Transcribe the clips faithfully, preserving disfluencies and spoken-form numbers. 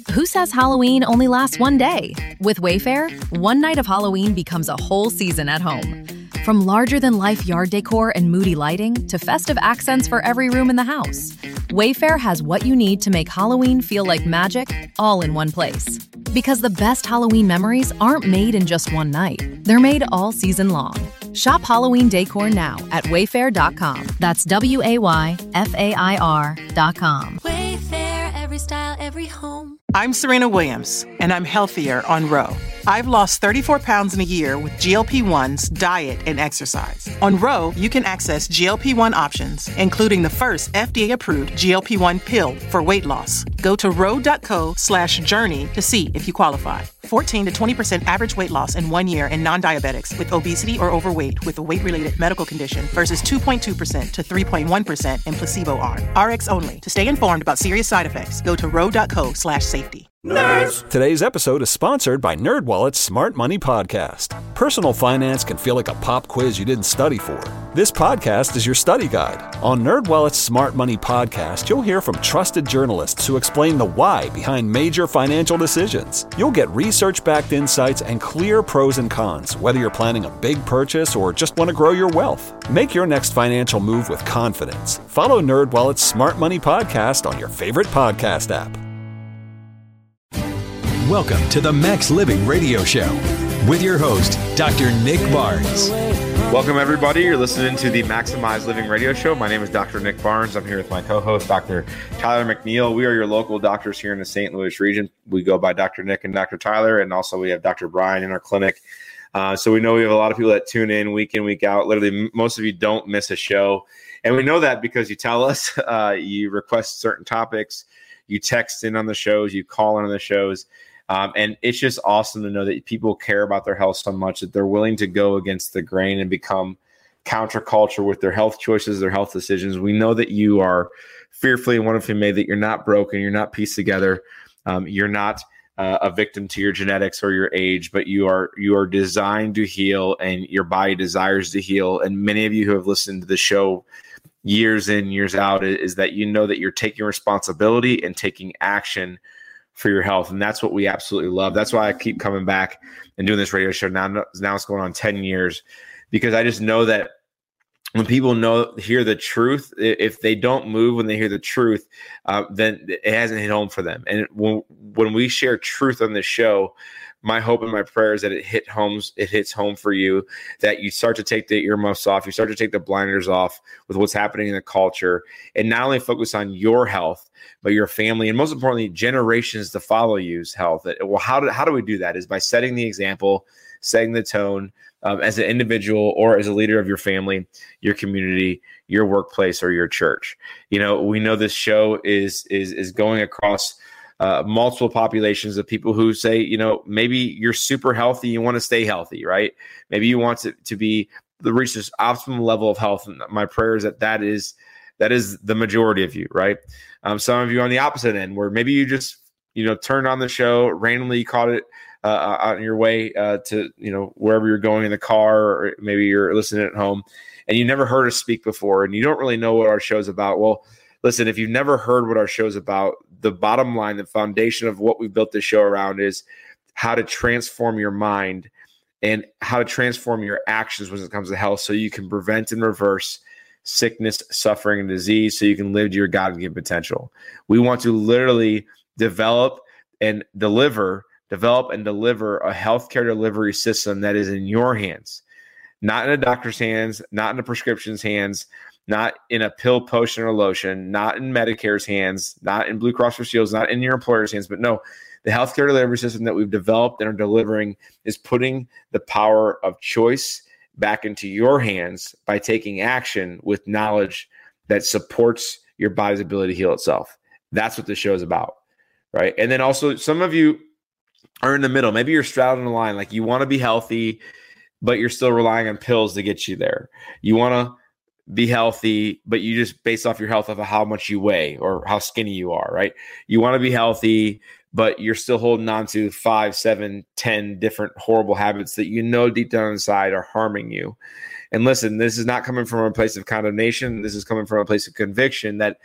Who says Halloween only lasts one day? With Wayfair, one night of Halloween becomes a whole season at home. From larger-than-life yard decor and moody lighting to festive accents for every room in the house, Wayfair has what you need to make Halloween feel like magic, all in one place. Because the best Halloween memories aren't made in just one night. They're made all season long. Shop Halloween decor now at wayfair dot com. That's W A Y F A I R dot com. Wayfair, every style, every home. I'm Serena Williams, and I'm healthier on Ro. I've lost thirty-four pounds in a year with G L P ones, diet, and exercise. On Ro, you can access G L P one options, including the first F D A-approved G L P one pill for weight loss. Go to ro.co slash journey to see if you qualify. fourteen to twenty percent average weight loss in one year in non-diabetics with obesity or overweight with a weight-related medical condition versus two point two percent to three point one percent in placebo arm. R X only. To stay informed about serious side effects, go to ro.co slash safety. Nerds! Today's episode is sponsored by NerdWallet's Smart Money Podcast. Personal finance can feel like a pop quiz you didn't study for. This podcast is your study guide. On NerdWallet's Smart Money Podcast, you'll hear from trusted journalists who explain the why behind major financial decisions. You'll get research-backed insights and clear pros and cons, whether you're planning a big purchase or just want to grow your wealth. Make your next financial move with confidence. Follow NerdWallet's Smart Money Podcast on your favorite podcast app. Welcome to the Max Living Radio Show with your host, Doctor Nick Barnes. Welcome, everybody. You're listening to the Maximize Living Radio Show. My name is Doctor Nick Barnes. I'm here with my co-host, Doctor Tyler McNeil. We are your local doctors here in the Saint Louis region. We go by Doctor Nick and Doctor Tyler, and also we have Doctor Brian in our clinic. Uh, so we know we have a lot of people that tune in week in, week out. Literally, most of you don't miss a show. And we know that because you tell us, uh, you request certain topics, you text in on the shows, you call in on the shows. Um, and it's just awesome to know that people care about their health so much that they're willing to go against the grain and become counterculture with their health choices, their health decisions. We know that you are fearfully and wonderfully made, that you're not broken, you're not pieced together, um, you're not uh, a victim to your genetics or your age, but you are you are designed to heal, and your body desires to heal. And many of you who have listened to the show years in, years out, is that you know that you're taking responsibility and taking action for your health. And that's what we absolutely love. That's why I keep coming back and doing this radio show. Now, now it's going on ten years, because I just know that when people know, hear the truth, if they don't move when they hear the truth, uh, then it hasn't hit home for them. And when, when we share truth on this show, my hope and my prayer is that it hit homes, it hits home for you, that you start to take the earmuffs off, you start to take the blinders off with what's happening in the culture, and not only focus on your health, but your family, and most importantly, generations to follow you's health. Well, how do, how do we do that? Is by setting the example, setting the tone um, as an individual or as a leader of your family, your community, your workplace, or your church. You know, we know this show is is is going across Uh, multiple populations of people who say, you know, maybe you're super healthy, you want to stay healthy, right? Maybe you want to, to be the reach this optimum level of health. And my prayer is that that is that is the majority of you, right? Um, some of you on the opposite end, where maybe you just, you know, turned on the show randomly, caught it uh, on your way uh, to, you know, wherever you're going in the car, or maybe you're listening at home, and you never heard us speak before, and you don't really know what our show's about. Well, listen, if you've never heard what our show's about, the bottom line, the foundation of what we've built this show around is how to transform your mind and how to transform your actions when it comes to health, so you can prevent and reverse sickness, suffering, and disease, so you can live to your God-given potential. We want to literally develop and deliver, develop and deliver a healthcare delivery system that is in your hands, not in a doctor's hands, not in a prescription's hands, not in a pill, potion, or lotion, not in Medicare's hands, not in Blue Cross Blue Shields, not in your employer's hands, but no, the healthcare delivery system that we've developed and are delivering is putting the power of choice back into your hands by taking action with knowledge that supports your body's ability to heal itself. That's what the show is about, right? And then also, some of you are in the middle. Maybe you're straddling the line, like you want to be healthy, but you're still relying on pills to get you there. You want to be healthy, but you just base off your health off of how much you weigh or how skinny you are, right? You want to be healthy, but you're still holding on to five, seven, ten different horrible habits that you know deep down inside are harming you. And listen, this is not coming from a place of condemnation. This is coming from a place of conviction that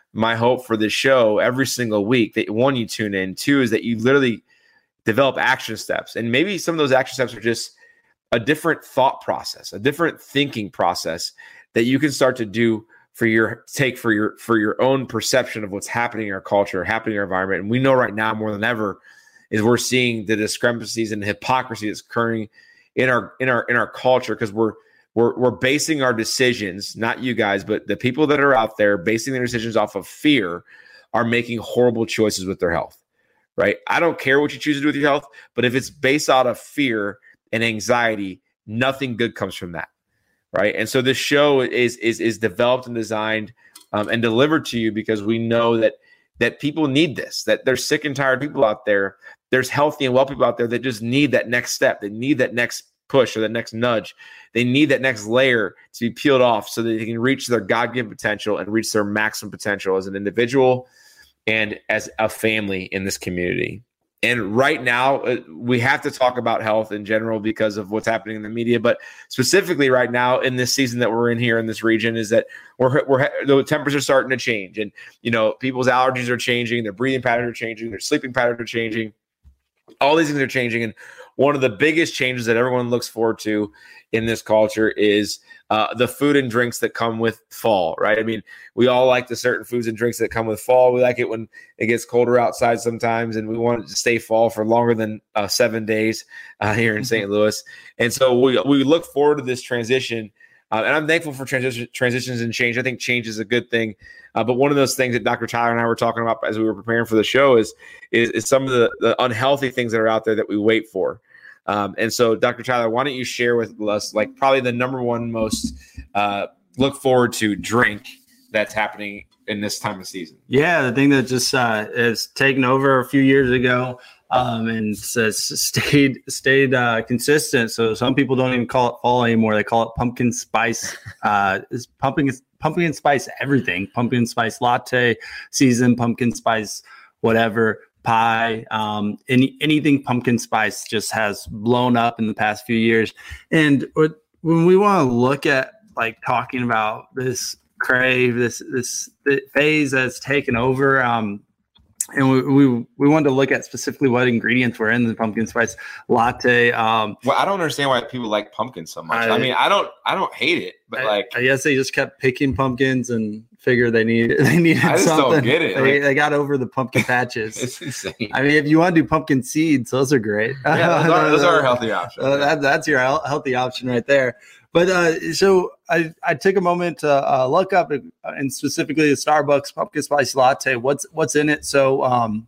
my hope for this show every single week that one, you tune in, two is that you literally develop action steps. And maybe some of those action steps are just a different thought process, a different thinking process that you can start to do for your take for your for your own perception of what's happening in our culture, happening in our environment. And we know right now more than ever is we're seeing the discrepancies and the hypocrisy that's occurring in our in our in our culture, because we're we're we're basing our decisions, not you guys, but the people that are out there basing their decisions off of fear are making horrible choices with their health. Right? I don't care what you choose to do with your health, but if it's based out of fear and anxiety, nothing good comes from that. Right. And so this show is is is developed and designed um, and delivered to you because we know that that people need this, that there's sick and tired people out there. There's healthy and well people out there that just need that next step. They need that next push or that next nudge. They need that next layer to be peeled off so that they can reach their God-given potential and reach their maximum potential as an individual and as a family in this community. And right now, uh, we have to talk about health in general because of what's happening in the media. But specifically right now in this season that we're in here in this region is that we're, we're the temperatures are starting to change. And, you know, people's allergies are changing. Their breathing patterns are changing. Their sleeping patterns are changing. All these things are changing. And one of the biggest changes that everyone looks forward to in this culture is uh, the food and drinks that come with fall, right? I mean, we all like the certain foods and drinks that come with fall. We like it when it gets colder outside sometimes, and we want it to stay fall for longer than uh, seven days uh, here in Saint Louis. And so we we look forward to this transition. Uh, and I'm thankful for transition, transitions and change. I think change is a good thing. Uh, but one of those things that Doctor Tyler and I were talking about as we were preparing for the show is, is, is some of the, the unhealthy things that are out there that we wait for. Um, and so, Doctor Tyler, why don't you share with us, like, probably the number one most uh, look forward to drink that's happening in this time of season? Yeah, the thing that just uh, is taken over a few years ago um, and has stayed stayed uh, consistent. So some people don't even call it fall anymore; they call it pumpkin spice. Uh, it's pumpkin pumpkin spice everything. Pumpkin spice latte season, pumpkin spice whatever. Pie, um, any anything pumpkin spice just has blown up in the past few years. And when we want to look at like talking about this crave, this this phase that's taken over, um, and we, we we wanted to look at specifically what ingredients were in the pumpkin spice latte. Um, well, I don't understand why people like pumpkin so much. I, I mean, I don't I don't hate it, but I, like I guess they just kept picking pumpkins and figure they need they needed I just something. Don't get it. They, like, they got over the pumpkin patches. It's insane. I mean, if you want to do pumpkin seeds, those are great. Yeah, those are, those are a healthy option. Uh, that, that's your healthy option right there. But uh, so I, I took a moment to uh, look up and specifically the Starbucks pumpkin spice latte. What's what's in it? So um,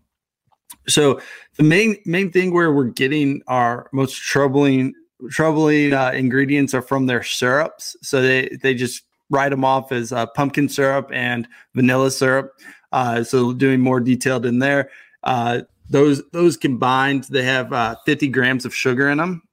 so the main main thing where we're getting our most troubling troubling uh, ingredients are from their syrups. So they they just write them off as uh, pumpkin syrup and vanilla syrup. Uh, so doing more detailed in there. Uh, those those combined, they have uh, fifty grams of sugar in them.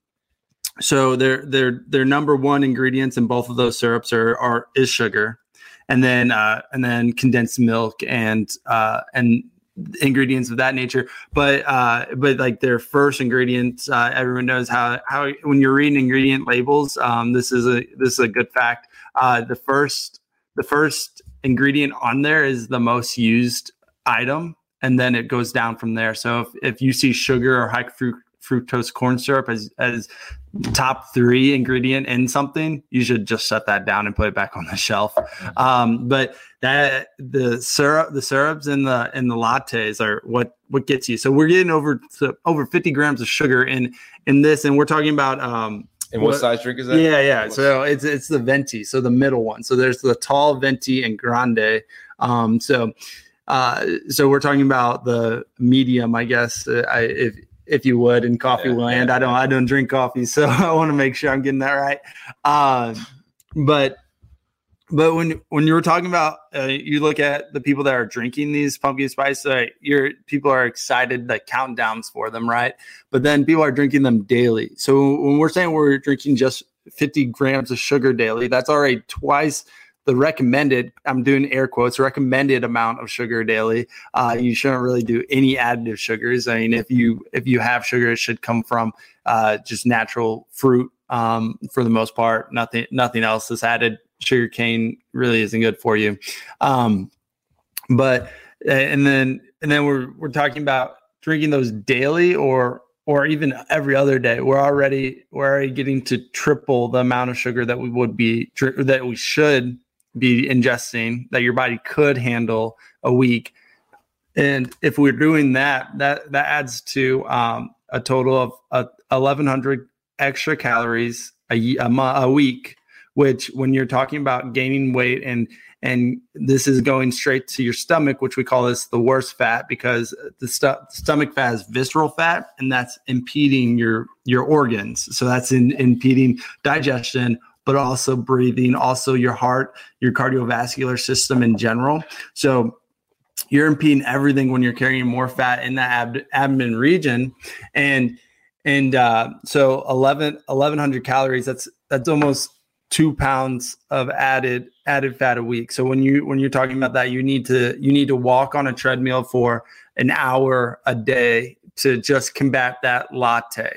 So their their their number one ingredients in both of those syrups are are is sugar, and then uh, and then condensed milk and uh, and ingredients of that nature. But uh, but like their first ingredients, uh, everyone knows how how when you're reading ingredient labels, um, this is a this is a good fact. Uh, the first the first ingredient on there is the most used item, and then it goes down from there. So if, if you see sugar or high fruit, fructose corn syrup as as top three ingredient in something, you should just set that down and put it back on the shelf. Um, but that the syrup, the syrups and the and the lattes are what what gets you. So we're getting over to over fifty grams of sugar in in this, and we're talking about. Um, And what, what size drink is that? Yeah, yeah. So it's it's the venti, so the middle one. So there's the tall, venti, and grande. Um, so uh, so we're talking about the medium, I guess, uh, I, if if you would, in coffee yeah, land. Yeah. I don't I don't drink coffee, so I want to make sure I'm getting that right. Um, but but when when you were talking about, uh, you look at the people that are drinking these pumpkin spice, uh, your people are excited, like countdowns for them, right? But then people are drinking them daily. So when we're saying we're drinking just fifty grams of sugar daily, that's already twice the recommended, I'm doing air quotes, recommended amount of sugar daily. Uh, you shouldn't really do any additive sugars. I mean, if you if you have sugar, it should come from uh, just natural fruit um, for the most part. Nothing nothing else is added. Sugar cane really isn't good for you. Um, But and then and then we're we're talking about drinking those daily or or even every other day. We're already we're already getting to triple the amount of sugar that we would be that we should be ingesting, that your body could handle a week. And if we're doing that, that that adds to um, a total of uh, eleven hundred extra calories a, a, a week, which when you're talking about gaining weight and and this is going straight to your stomach, which we call this the worst fat, because the stu- stomach fat is visceral fat, and that's impeding your your organs. So that's in, impeding digestion, but also breathing, also your heart, your cardiovascular system in general. So you're impeding everything when you're carrying more fat in the ab- abdomen region. And and uh, so eleven, eleven hundred calories, that's that's almost two pounds of added added fat a week. So when you when you're talking about that, you need to you need to walk on a treadmill for an hour a day to just combat that latte.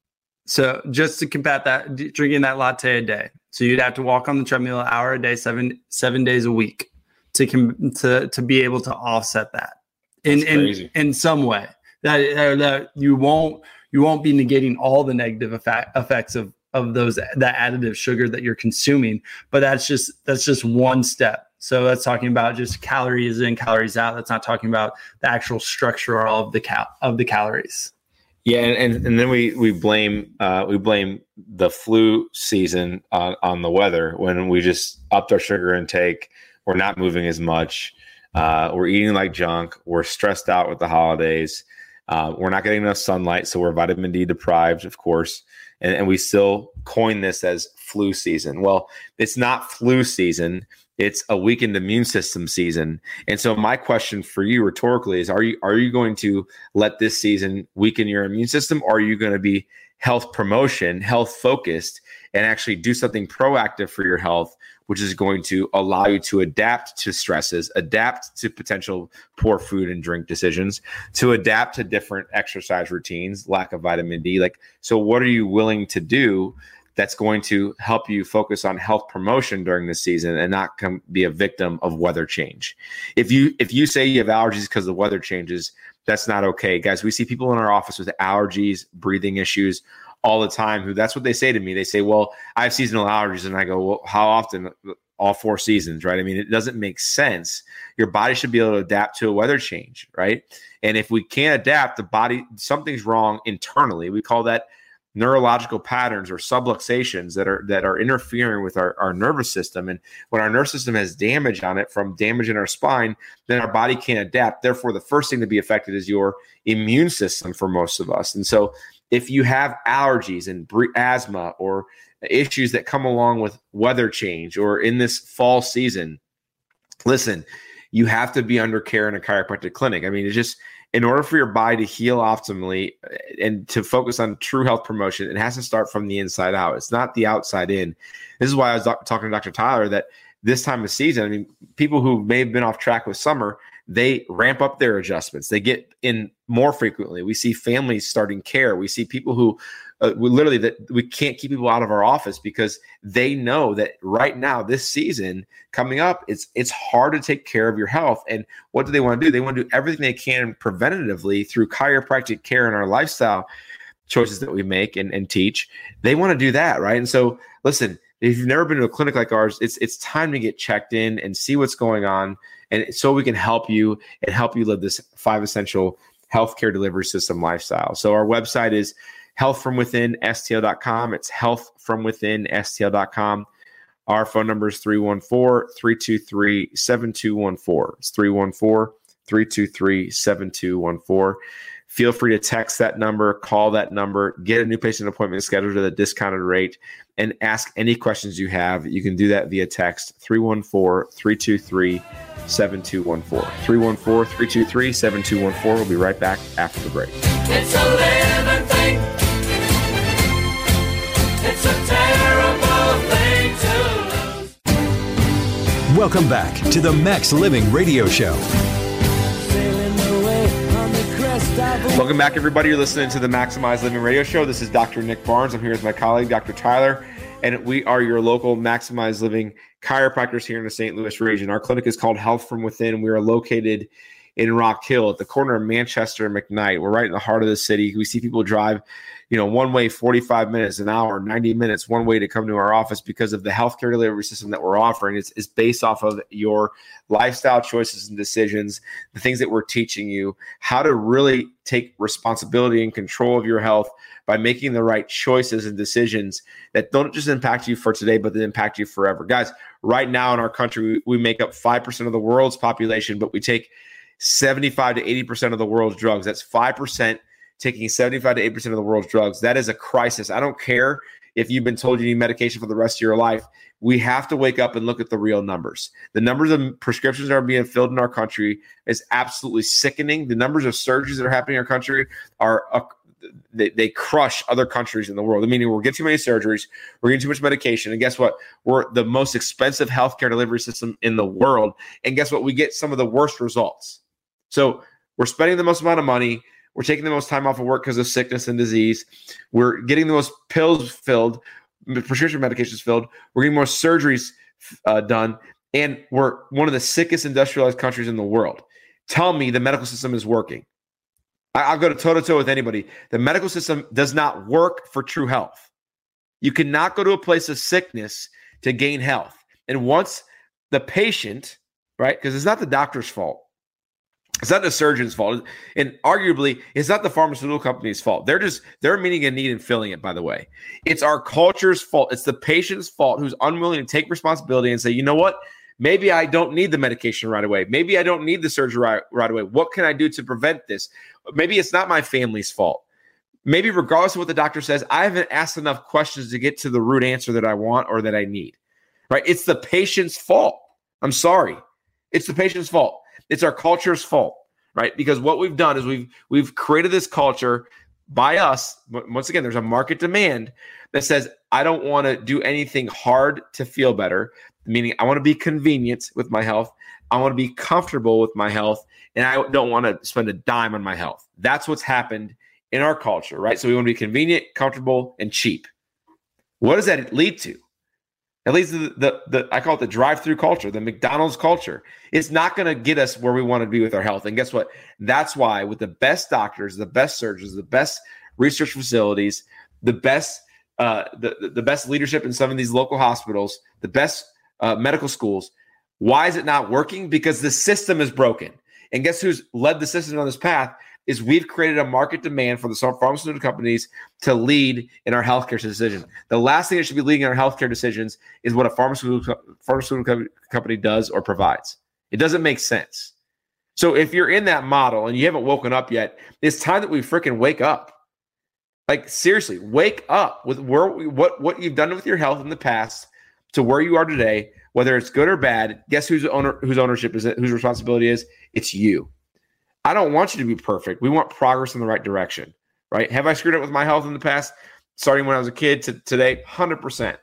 So just to combat that, drinking that latte a day. So you'd have to walk on the treadmill an hour a day, seven seven days a week to com- to to be able to offset that in in, in some way. That that you won't you won't be negating all the negative effect, effects of of those that additive sugar that you're consuming, but that's just that's just one step. So that's talking about just calories in, calories out. That's not talking about the actual structure of the cal of the calories. Yeah, and, and, and then we we blame uh, we blame the flu season on, on the weather when we just upped our sugar intake. We're not moving as much. Uh, we're eating like junk. We're stressed out with the holidays. Uh, we're not getting enough sunlight, so we're vitamin D deprived, of course. And, and we still coin this as flu season. Well, it's not flu season. It's a weakened immune system season. And so my question for you rhetorically is, are you are you going to let this season weaken your immune system, or are you going to be health promotion, health focused, and actually do something proactive for your health, which is going to allow you to adapt to stresses, adapt to potential poor food and drink decisions, to adapt to different exercise routines, lack of vitamin D? Like, so what are you willing to do that's going to help you focus on health promotion during this season and not come be a victim of weather change? If you if you say you have allergies because of weather changes, that's not okay. Guys, we see people in our office with allergies, breathing issues all the time, who that's what they say to me. They say, well, I have seasonal allergies. And I go, well, how often? All four seasons, right? I mean, it doesn't make sense. Your body should be able to adapt to a weather change, right? And if we can't adapt, the body, something's wrong internally. We call that neurological patterns or subluxations that are that are interfering with our, our nervous system. And when our nervous system has damage on it from damage in our spine, then our body can't adapt. Therefore, the first thing to be affected is your immune system for most of us. And so if you have allergies and asthma or issues that come along with weather change or in this fall season, listen, you have to be under care in a chiropractic clinic. I mean, it's just, in order for your body to heal optimally and to focus on true health promotion, it has to start from the inside out. It's not the outside in. This is why I was doc- talking to Doctor Tyler that this time of season, I mean, people who may have been off track with summer, they ramp up their adjustments. They get in more frequently. We see families starting care. We see people who uh, we literally that we can't keep people out of our office because they know that right now, this season coming up, it's it's hard to take care of your health. And what do they want to do? They want to do everything they can preventatively through chiropractic care and our lifestyle choices that we make and, and teach. They want to do that, right? And so, listen, if you've never been to a clinic like ours, it's it's time to get checked in and see what's going on, and so we can help you and help you live this five essential healthcare delivery system lifestyle. So our website is health from within S T L dot com. It's health from within S T L dot com. Our phone number is three one four, three two three, seven two one four. It's three one four, three two three, seven two one four. Feel free to text that number, call that number, get a new patient appointment scheduled at a discounted rate, and ask any questions you have. You can do that via text, three one four, three two three, seven two one four. three one four, three two three, seven two one four. We'll be right back after the break. It's a living thing. It's a terrible thing to lose. Welcome back to the Max Living Radio Show. Welcome back, everybody. You're listening to the Maximize Living Radio Show. This is Doctor Nick Barnes. I'm here with my colleague, Doctor Tyler. and we are your local Maximize Living chiropractors here in the Saint Louis region. Our clinic is called Health From Within. We are located in Rock Hill at the corner of Manchester and McKnight. We're right in the heart of the city. We see people drive, you know, one way forty-five minutes, an hour, ninety minutes, one way to come to our office because of the healthcare delivery system that we're offering. It's, it's based off of your lifestyle choices and decisions, the things that we're teaching you, how to really take responsibility and control of your health by making the right choices and decisions that don't just impact you for today, but that impact you forever. Guys, right now in our country, we make up five percent of the world's population, but we take seventy-five to eighty percent of the world's drugs. That's five percent taking seventy-five to eighty percent of the world's drugs. That is a crisis. I don't care if you've been told you need medication for the rest of your life. We have to wake up and look at the real numbers. The numbers of prescriptions that are being filled in our country is absolutely sickening. The numbers of surgeries that are happening in our country are uh, they, they crush other countries in the world. I mean, we're getting too many surgeries, we're getting too much medication, and guess what? We're the most expensive healthcare delivery system in the world. And guess what? We get some of the worst results. So we're spending the most amount of money. We're taking the most time off of work because of sickness and disease. We're getting the most pills filled, prescription medications filled. We're getting more surgeries uh, done. And we're one of the sickest industrialized countries in the world. Tell me the medical system is working. I- I'll go to toe-to-toe with anybody. The medical system does not work for true health. You cannot go to a place of sickness to gain health. And once the patient, right, because it's not the doctor's fault. It's not the surgeon's fault. And arguably, it's not the pharmaceutical company's fault. They're just, they're meeting a need and filling it, by the way. It's our culture's fault. It's the patient's fault who's unwilling to take responsibility and say, you know what? Maybe I don't need the medication right away. Maybe I don't need the surgery right, right away. What can I do to prevent this? Maybe it's not my family's fault. Maybe regardless of what the doctor says, I haven't asked enough questions to get to the root answer that I want or that I need, right? It's the patient's fault. I'm sorry. It's the patient's fault. It's our culture's fault, right? Because what we've done is we've we've created this culture by us. Once again, there's a market demand that says, I don't want to do anything hard to feel better, meaning I want to be convenient with my health. I want to be comfortable with my health, and I don't want to spend a dime on my health. That's what's happened in our culture, right? So we want to be convenient, comfortable, and cheap. What does that lead to? It leads to the, the, the I call it the drive-through culture, the McDonald's culture. It's not going to get us where we want to be with our health. And guess what? That's why with the best doctors, the best surgeons, the best research facilities, the best uh, the, the best leadership in some of these local hospitals, the best uh, medical schools, why is it not working? Because the system is broken. And guess who's led the system on this path? Is we've created a market demand for the pharmaceutical companies to lead in our healthcare decision. The last thing that should be leading in our healthcare decisions is what a pharmaceutical, pharmaceutical company does or provides. It doesn't make sense. So if you're in that model and you haven't woken up yet, it's time that we freaking wake up. Like seriously, wake up with where what what you've done with your health in the past to where you are today, whether it's good or bad. Guess whose owner whose ownership is it? Whose responsibility is? It's you. I don't want you to be perfect. We want progress in the right direction, right? Have I screwed up with my health in the past, starting when I was a kid to today? one hundred percent.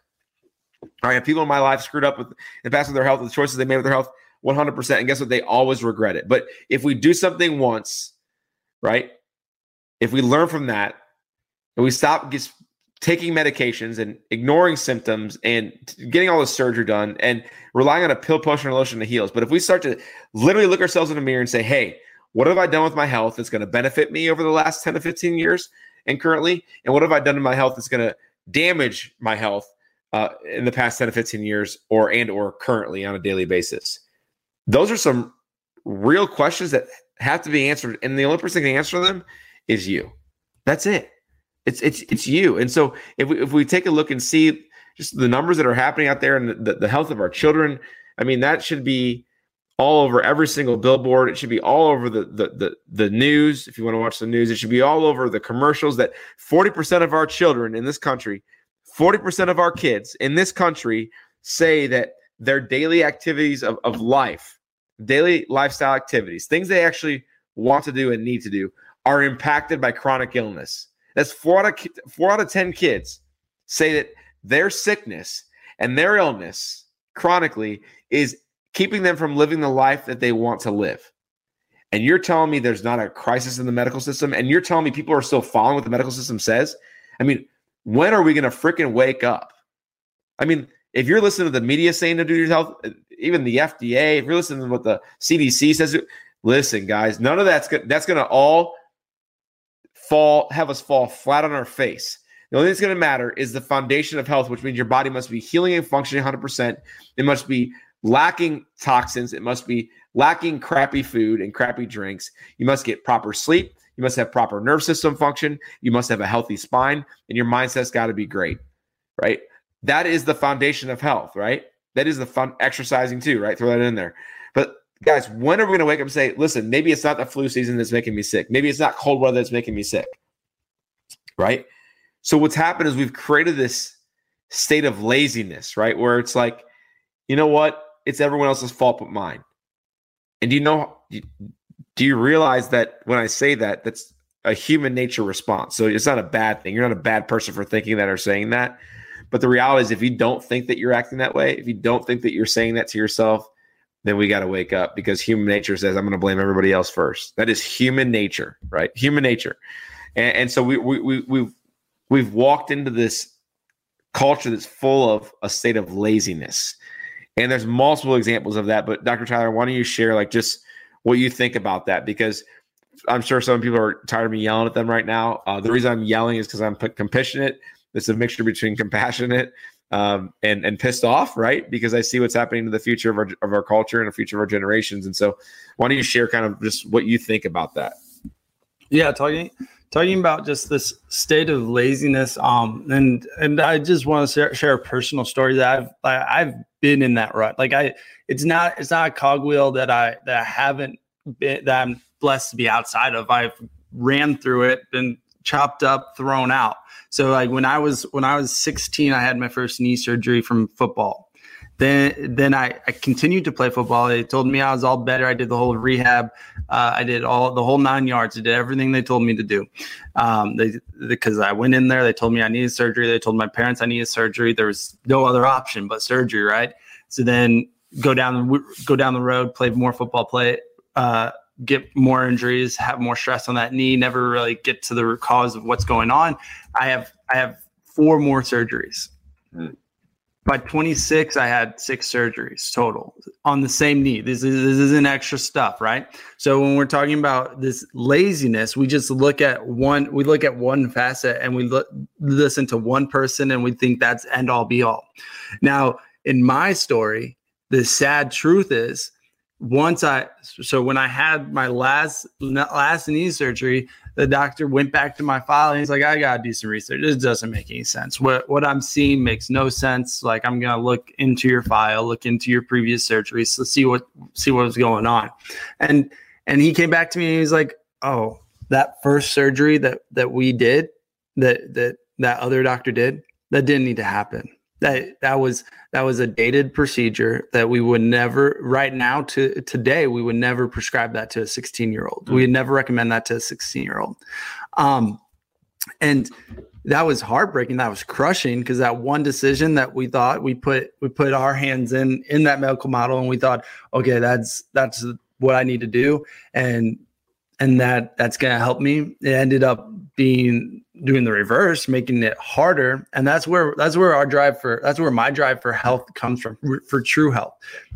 I have people in my life screwed up with in the past with their health, the choices they made with their health, one hundred percent. And guess what? They always regret it. But if we do something once, right? If we learn from that and we stop just taking medications and ignoring symptoms and getting all the surgery done and relying on a pill, potion, or lotion to heal us. But if we start to literally look ourselves in the mirror and say, hey, what have I done with my health that's going to benefit me over the last ten to fifteen years and currently? And what have I done in my health that's going to damage my health uh, in the past ten to fifteen years or and or currently on a daily basis? Those are some real questions that have to be answered. And the only person that can answer them is you. That's it. It's it's it's you. And so if we, if we take a look and see just the numbers that are happening out there and the, the health of our children, I mean, that should be all over every single billboard. It should be all over the, the the the news. If you want to watch the news, it should be all over the commercials that forty percent of our children in this country, forty percent of our kids in this country say that their daily activities of, of life, daily lifestyle activities, things they actually want to do and need to do, are impacted by chronic illness. That's four out of four out of ten kids say that their sickness and their illness chronically is keeping them from living the life that they want to live. And you're telling me there's not a crisis in the medical system, and you're telling me people are still following what the medical system says? I mean, when are we going to freaking wake up? I mean, if you're listening to the media saying to do your health, even the F D A, if you're listening to what the C D C says, listen, guys, none of that's good. That's going to all fall, have us fall flat on our face. The only thing that's going to matter is the foundation of health, which means your body must be healing and functioning one hundred percent. It must be lacking toxins. It must be lacking crappy food and crappy drinks. You must get proper sleep. You must have proper nerve system function. You must have a healthy spine, and your mindset's got to be great, right? That is the foundation of health, right? That is the fun exercising too, right? Throw that in there. But guys, when are we going to wake up and say, listen, maybe it's not the flu season that's making me sick. Maybe it's not cold weather that's making me sick, right? So what's happened is we've created this state of laziness, right? Where it's like, you know what? It's everyone else's fault but mine. And do you know, do you realize that when I say that, that's a human nature response? So it's not a bad thing. You're not a bad person for thinking that or saying that. But the reality is, if you don't think that you're acting that way, if you don't think that you're saying that to yourself, then we got to wake up, because human nature says, I'm going to blame everybody else first. That is human nature, right? Human nature. And, and so we, we, we, we've, we've walked into this culture that's full of a state of laziness. And there's multiple examples of that. But Doctor Tyler, why don't you share like just what you think about that? Because I'm sure some people are tired of me yelling at them right now. Uh, the reason I'm yelling is because I'm compassionate. It's a mixture between compassionate um, and and pissed off, right? Because I see what's happening to the future of our of our culture and the future of our generations. And so, why don't you share kind of just what you think about that? Yeah, talking talking about just this state of laziness. Um, and and I just want to share, share a personal story that I've I, I've been in that rut. Like I, it's not it's not a cogwheel that I that I haven't been, that I'm blessed to be outside of. I've ran through it, been chopped up, thrown out. So like when I was when I was sixteen, I had my first knee surgery from football. Then then I, I continued to play football. They told me I was all better. I did the whole rehab. Uh, I did all the whole nine yards. I did everything they told me to do. Um, they because I went in there. They told me I needed surgery. They told my parents I needed surgery. There was no other option but surgery, right? So then go down the go down the road, play more football, play. Uh, get more injuries, have more stress on that knee, never really get to the root cause of what's going on. I have I have four more surgeries. Mm. By twenty-six, I had six surgeries total on the same knee. This is this isn't extra stuff, right? So when we're talking about this laziness, we just look at one, we look at one facet and we look listen to one person and we think that's end all be all. Now, in my story, the sad truth is, Once I, so when I had my last last knee surgery, the doctor went back to my file and he's like, I gotta do some research. This doesn't make any sense. What what I'm seeing makes no sense. Like, I'm gonna look into your file, look into your previous surgeries, to see what see what was going on. And and he came back to me and he's like, oh, that first surgery that that we did, that that that other doctor did, that didn't need to happen. That that was that was a dated procedure that we would never right now to today we would never prescribe that to a sixteen year old. Mm-hmm. We would never recommend that to a sixteen year old. Um, and that was heartbreaking. That was crushing, because that one decision that we thought we put we put our hands in in that medical model, and we thought, okay, that's that's what I need to do, and and that that's going to help me. It ended up being doing the reverse, making it harder. And that's where, that's where our drive for, that's where my drive for health comes from, for true health.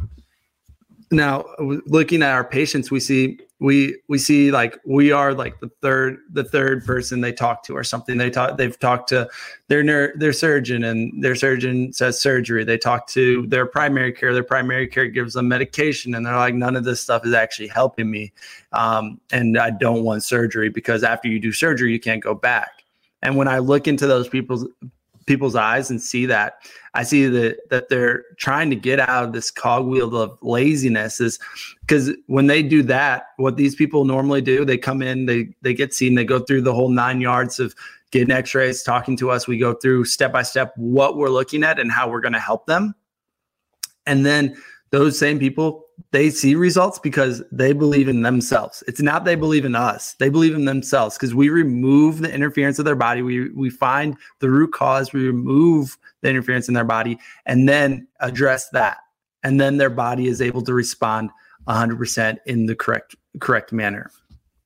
Now, looking at our patients, we see, we, we see like, we are like the third, the third person they talk to or something. They talk, they've talked to their, ner- their surgeon, and their surgeon says surgery. They talk to their primary care. Their primary care gives them medication, and they're like, none of this stuff is actually helping me. Um, and I don't want surgery, because after you do surgery, you can't go back. And when I look into those people's people's eyes and see that, I see that that they're trying to get out of this cogwheel of laziness. Is because when they do that, what these people normally do, they come in, they they get seen, they go through the whole nine yards of getting x-rays, talking to us. We go through step by step what we're looking at and how we're going to help them. And then those same people, they see results because they believe in themselves. It's not they believe in us. They believe in themselves, because we remove the interference of their body. We we find the root cause. We remove the interference in their body and then address that. And then their body is able to respond one hundred percent in the correct correct manner.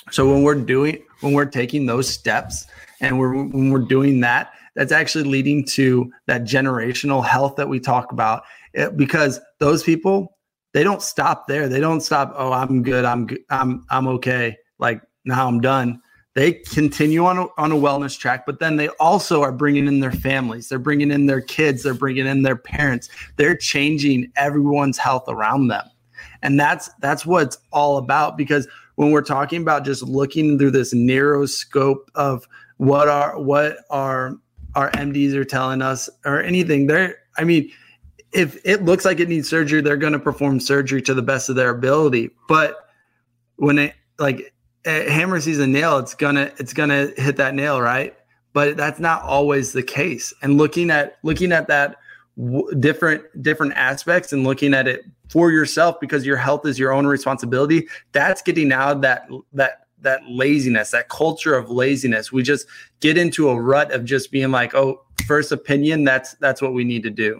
So when we're doing, when we're taking those steps and we're, when we're doing that, that's actually leading to that generational health that we talk about, it, because those people, they don't stop there. They don't stop. Oh, I'm good. I'm good. I'm, I'm okay. Like now I'm done. They continue on a, on a wellness track, but then they also are bringing in their families. They're bringing in their kids. They're bringing in their parents. They're changing everyone's health around them. And that's, that's what it's all about, because when we're talking about just looking through this narrow scope of what our, what our, our M Ds are telling us or anything there, I mean, if it looks like it needs surgery, they're going to perform surgery to the best of their ability. But when it like, a hammer sees a nail, it's gonna it's gonna hit that nail, right? But that's not always the case. And looking at looking at that w- different different aspects and looking at it for yourself, because your health is your own responsibility. That's getting out of that that that laziness, that culture of laziness. We just get into a rut of just being like, oh, first opinion, that's that's what we need to do.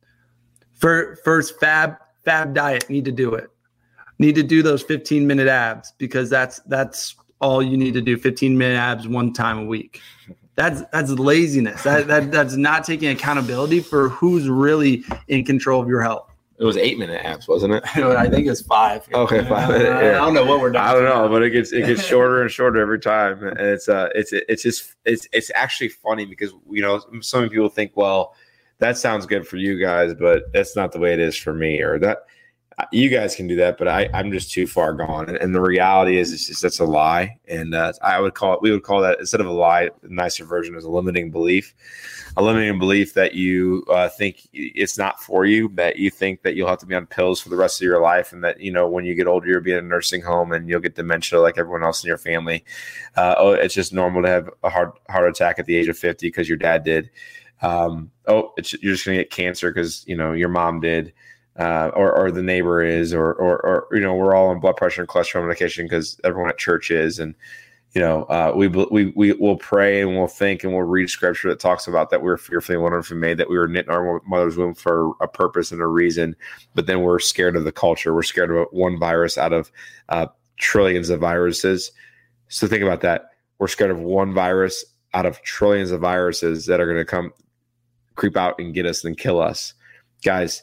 For first fab fab diet, need to do it. Need to do those fifteen minute abs, because that's that's all you need to do. fifteen minute abs one time a week. That's that's laziness. That, that that's not taking accountability for who's really in control of your health. It was eight minute abs, wasn't it? I think it's five. Okay, five. I, Yeah. I don't know what we're doing. I don't know, but it gets it gets shorter and shorter every time, and it's uh it's it's just it's it's actually funny because you know some people think, well, that sounds good for you guys, but that's not the way it is for me, or that. You guys can do that, but I, I'm just too far gone. And, and the reality is, it's just that's a lie. And uh, I would call it, we would call that, instead of a lie, the nicer version is a limiting belief. A limiting belief that you uh, think it's not for you, that you think that you'll have to be on pills for the rest of your life, and that, you know, when you get older, you'll be in a nursing home and you'll get dementia like everyone else in your family. Uh, oh, it's just normal to have a heart heart attack at the age of fifty because your dad did. Um, oh, it's, you're just going to get cancer because, you know, your mom did. Uh, or, or the neighbor is, or, or, or, you know, we're all on blood pressure and cholesterol medication because everyone at church is. And, you know, uh, we, we, we will pray and we'll think and we'll read scripture that talks about that we're fearfully and wonderfully made, that we were knit in our mother's womb for a purpose and a reason. But then we're scared of the culture. We're scared of one virus out of uh, trillions of viruses. So think about that. We're scared of one virus out of trillions of viruses that are going to come creep out and get us and kill us. Guys,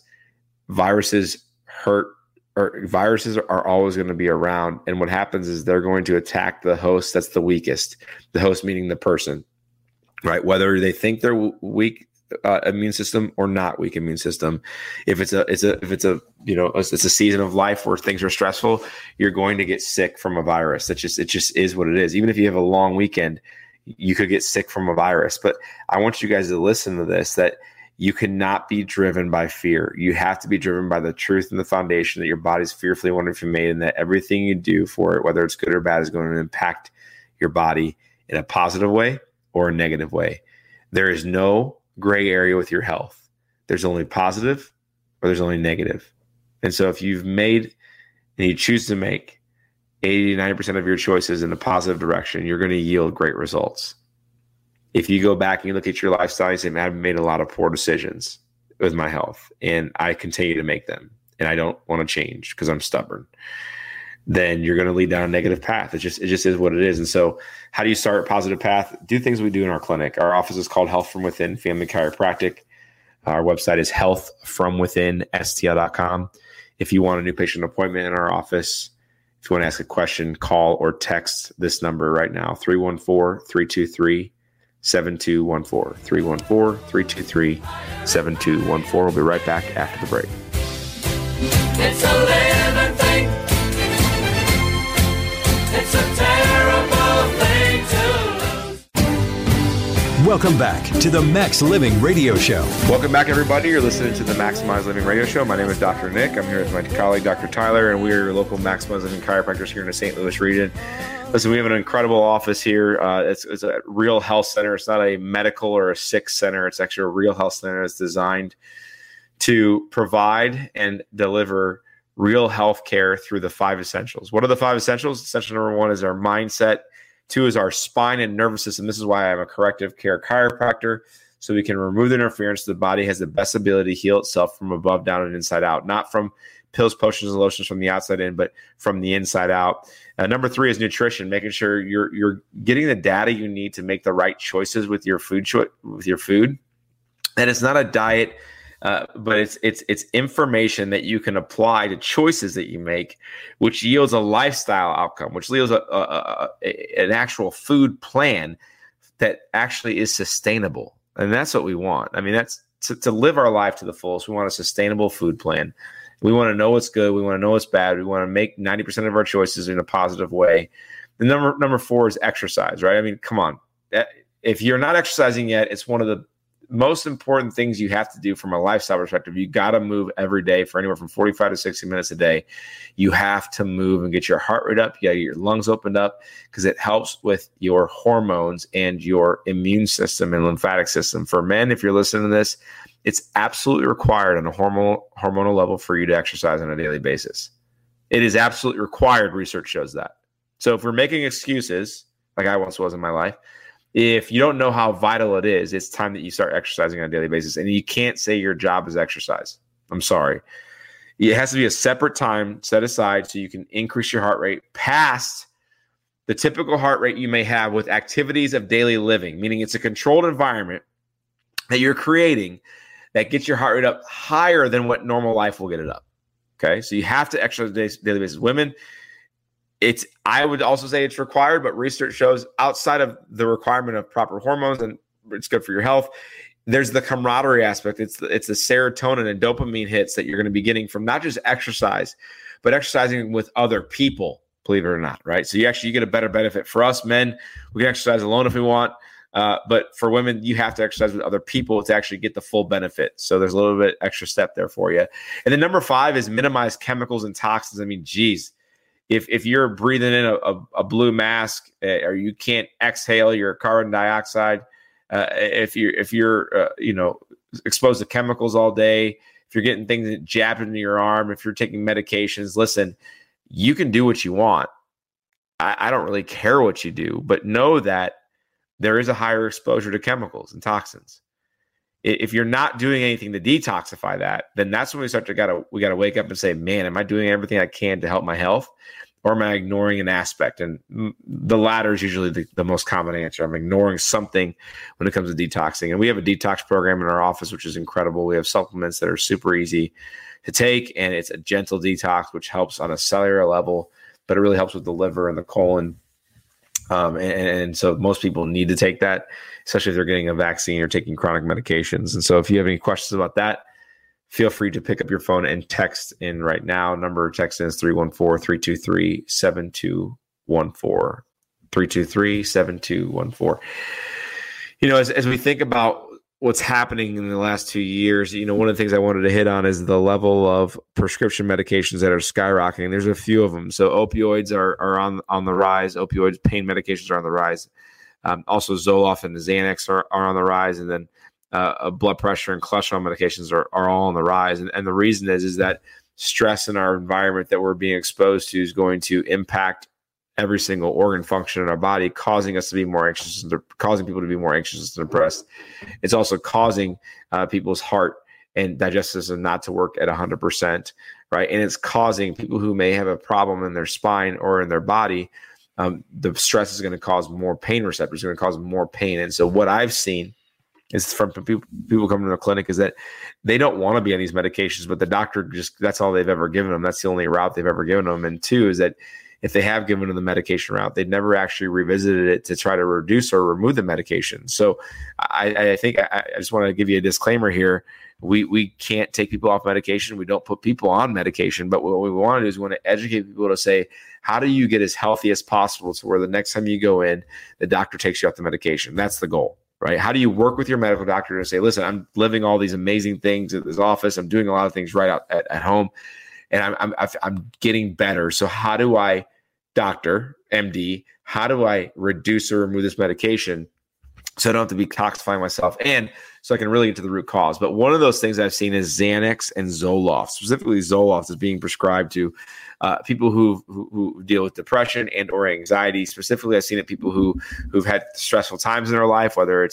viruses hurt, or viruses are always going to be around. And what happens is they're going to attack the host that's the weakest, the host meaning the person, right? Whether they think they're weak uh, immune system or not weak immune system. If it's a, it's a, if it's a, you know, it's, it's a season of life where things are stressful, you're going to get sick from a virus. That just, it just is what it is. Even if you have a long weekend, you could get sick from a virus. But I want you guys to listen to this, that you cannot be driven by fear. You have to be driven by the truth and the foundation that your body's fearfully and wonderfully made, and that everything you do for it, whether it's good or bad, is going to impact your body in a positive way or a negative way. There is no gray area with your health. There's only positive or there's only negative. And so if you've made and you choose to make eighty, ninety percent of your choices in a positive direction, you're going to yield great results. If you go back and you look at your lifestyle and say, man, I've made a lot of poor decisions with my health and I continue to make them and I don't want to change because I'm stubborn, then you're going to lead down a negative path. It just, it just is what it is. And so how do you start a positive path? Do things we do in our clinic. Our office is called Health From Within Family Chiropractic. Our website is health from within S T L dot com. If you want a new patient appointment in our office, if you want to ask a question, call or text this number right now, three one four, three two three, seven two one four, three one four, three two three, seven two one four. We'll be right back after the break. It's a living thing. It's a terrible thing to lose. Welcome back to the Max Living Radio Show. Welcome back, everybody. You're listening to the Maximize Living Radio Show. My name is Doctor Nick. I'm here with my colleague, Doctor Tyler, and we are your local Maximize Living chiropractors here in the Saint Louis region. Listen, we have an incredible office here. Uh, it's, it's a real health center. It's not a medical or a sick center. It's actually a real health center that's designed to provide and deliver real health care through the five essentials. What are the five essentials? Essential number one is our mindset. Two is our spine and nervous system. This is why I'm a corrective care chiropractor, so we can remove the interference so the body has the best ability to heal itself from above, down, and inside out, not from pills, potions, and lotions from the outside in, but from the inside out. Uh, number three is nutrition, making sure you're you're getting the data you need to make the right choices with your food cho- with your food. And it's not a diet, uh, but it's it's it's information that you can apply to choices that you make, which yields a lifestyle outcome, which yields a, a, a, an actual food plan that actually is sustainable. And that's what we want. I mean, that's to, to live our life to the fullest. We want a sustainable food plan. We want to know what's good. We want to know what's bad. We want to make ninety percent of our choices in a positive way. The number number four is exercise, right? I mean, come on. If you're not exercising yet, it's one of the most important things you have to do from a lifestyle perspective. You got to move every day for anywhere from forty-five to sixty minutes a day. You have to move and get your heart rate up. You got to get your lungs opened up because it helps with your hormones and your immune system and lymphatic system. For men, if you're listening to this, it's absolutely required on a hormonal hormonal level for you to exercise on a daily basis. It is absolutely required. Research shows that. So if we're making excuses, like I once was in my life, if you don't know how vital it is, it's time that you start exercising on a daily basis. And you can't say your job is exercise. I'm sorry. It has to be a separate time set aside so you can increase your heart rate past the typical heart rate you may have with activities of daily living, meaning it's a controlled environment that you're creating that gets your heart rate up higher than what normal life will get it up. Okay, so you have to exercise daily basis. Women, it's I would also say it's required, but research shows outside of the requirement of proper hormones, and it's good for your health, there's the camaraderie aspect. It's the, it's the serotonin and dopamine hits that you're going to be getting from not just exercise, but exercising with other people, believe it or not, right? So you actually you get a better benefit. For us men, we can exercise alone if we want. Uh, but for women, you have to exercise with other people to actually get the full benefit. So there's a little bit extra step there for you. And then number five is minimize chemicals and toxins. I mean, geez, if if you're breathing in a, a, a blue mask uh, or you can't exhale your carbon dioxide, uh, if you're if you're uh, you know exposed to chemicals all day, if you're getting things jabbed into your arm, if you're taking medications, listen, you can do what you want. I, I don't really care what you do, but know that there is a higher exposure to chemicals and toxins. If you're not doing anything to detoxify that, then that's when we start to gotta we gotta wake up and say, man, am I doing everything I can to help my health, or am I ignoring an aspect? And the latter is usually the, the most common answer. I'm ignoring something when it comes to detoxing. And we have a detox program in our office, which is incredible. We have supplements that are super easy to take, and it's a gentle detox, which helps on a cellular level, but it really helps with the liver and the colon. Um, and, and so most people need to take that, especially if they're getting a vaccine or taking chronic medications. And so if you have any questions about that, feel free to pick up your phone and text in right now. Number of text in is three one four, three two three, seven two one four, three two three, seven two one four. You know, as, as we think about what's happening in the last two years, you know, one of the things I wanted to hit on is the level of prescription medications that are skyrocketing. There's a few of them. So opioids are, are on, on the rise. Opioids, pain medications are on the rise. Um, also Zoloft and the Xanax are, are on the rise. And then uh, blood pressure and cholesterol medications are, are all on the rise. And, and the reason is, is that stress in our environment that we're being exposed to is going to impact every single organ function in our body, causing us to be more anxious, and causing people to be more anxious and depressed. It's also causing uh, people's heart and digestive system not to work at one hundred percent, right? And it's causing people who may have a problem in their spine or in their body, um, the stress is going to cause more pain receptors, going to cause more pain. And so what I've seen is from people, people coming to the clinic is that they don't want to be on these medications, but the doctor just, that's all they've ever given them. That's the only route they've ever given them. And two is that if they have given them the medication route, they've never actually revisited it to try to reduce or remove the medication. So I, I think I, I just want to give you a disclaimer here. We we can't take people off medication. We don't put people on medication. But what we want to do is we want to educate people to say, how do you get as healthy as possible to where the next time you go in, the doctor takes you off the medication? That's the goal, right? How do you work with your medical doctor to say, listen, I'm living all these amazing things at this office. I'm doing a lot of things right out at, at home, and I'm, I'm I'm getting better. So how do I, doctor, M D, how do I reduce or remove this medication so I don't have to be toxifying myself, and so I can really get to the root cause? But one of those things I've seen is Xanax and Zoloft. Specifically, Zoloft is being prescribed to uh, people who, who who deal with depression and or anxiety. Specifically, I've seen it people who who've had stressful times in their life, whether it's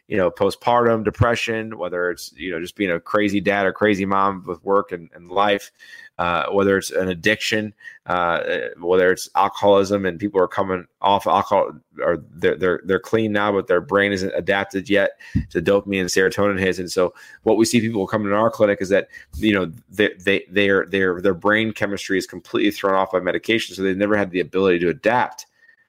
you know, postpartum depression, whether it's, you know, just being a crazy dad or crazy mom with work and, and life, uh, whether it's an addiction, uh, whether it's alcoholism and people are coming off alcohol or they're, they're, they're clean now, but their brain isn't adapted yet to dopamine and serotonin hits. And so what we see people coming to our clinic is that, you know, they, they, their, their, their brain chemistry is completely thrown off by medication. So they've never had the ability to adapt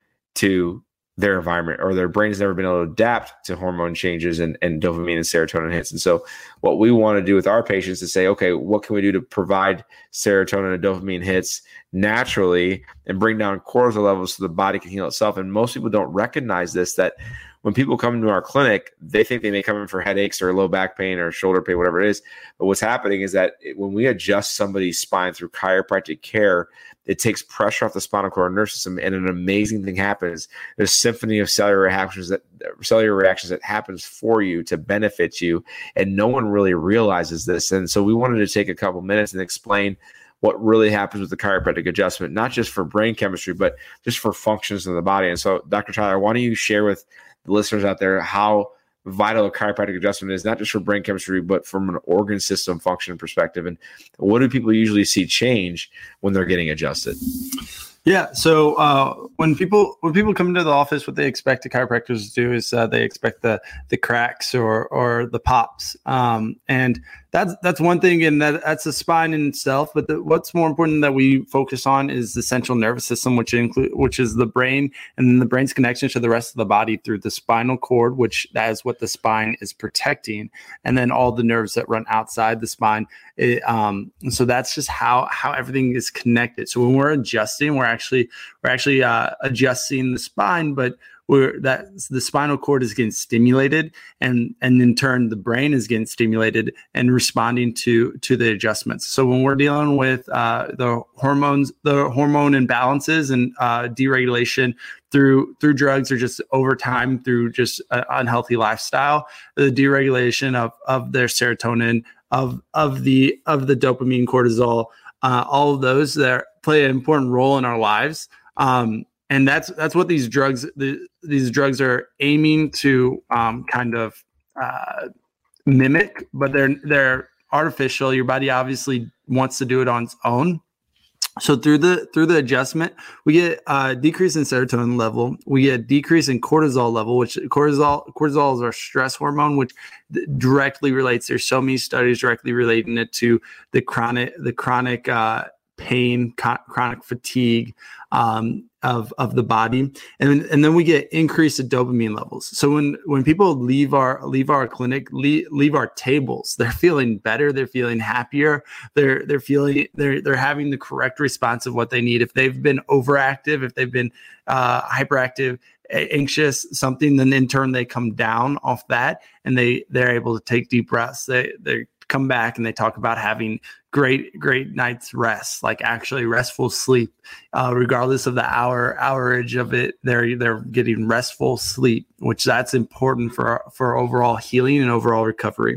to their environment, or their brain's never been able to adapt to hormone changes and, and dopamine and serotonin hits. And so what we want to do with our patients is say, okay, what can we do to provide serotonin and dopamine hits naturally and bring down cortisol levels so the body can heal itself? And most people don't recognize this, that when people come into our clinic, they think they may come in for headaches or low back pain or shoulder pain, whatever it is. But what's happening is that when we adjust somebody's spine through chiropractic care, it takes pressure off the spinal cord nerve system, and an amazing thing happens. There's a symphony of cellular reactions that cellular reactions that happens for you to benefit you, and no one really realizes this. And so we wanted to take a couple minutes and explain what really happens with the chiropractic adjustment, not just for brain chemistry, but just for functions in the body. And so, Doctor Tyler, why don't you share with the listeners out there how vital a chiropractic adjustment is, not just for brain chemistry, but from an organ system function perspective? And what do people usually see change when they're getting adjusted? Yeah. So uh, when people when people come into the office, what they expect the chiropractors to do is uh, they expect the the cracks or or the pops, um, and that's that's one thing, and that that's the spine in itself. But the, what's more important that we focus on is the central nervous system, which include which is the brain, and then the brain's connection to the rest of the body through the spinal cord, which that is what the spine is protecting, and then all the nerves that run outside the spine. It, um, so that's just how how everything is connected. So when we're adjusting, we're actually we're actually uh, adjusting the spine, but we're that the spinal cord is getting stimulated, and and in turn the brain is getting stimulated and responding to to the adjustments. So when we're dealing with uh, the hormones, the hormone imbalances and uh, deregulation through through drugs or just over time through just an unhealthy lifestyle, the deregulation of of their serotonin, of of the of the dopamine, cortisol, uh, all of those that play an important role in our lives. Um, and that's that's what these drugs the, these drugs are aiming to um, kind of uh, mimic, but they're they're artificial. Your body obviously wants to do it on its own. So through the through the adjustment, we get a decrease in serotonin level. We get a decrease in cortisol level, which cortisol cortisol is our stress hormone, which directly relates. There's so many studies directly relating it to the chronic the chronic uh, pain, co- chronic fatigue um, of of the body, and and then we get increase in dopamine levels. So when when people leave our leave our clinic, leave, leave our tables, they're feeling better, they're feeling happier, they're they're feeling they're they're having the correct response of what they need. If they've been overactive, if they've been uh, hyperactive, anxious, something, then in turn they come down off that, and they they're able to take deep breaths. They they come back and they talk about having great, great night's rest, like actually restful sleep, uh, regardless of the hour, hourage of it. They're, they're getting restful sleep, which that's important for, for overall healing and overall recovery.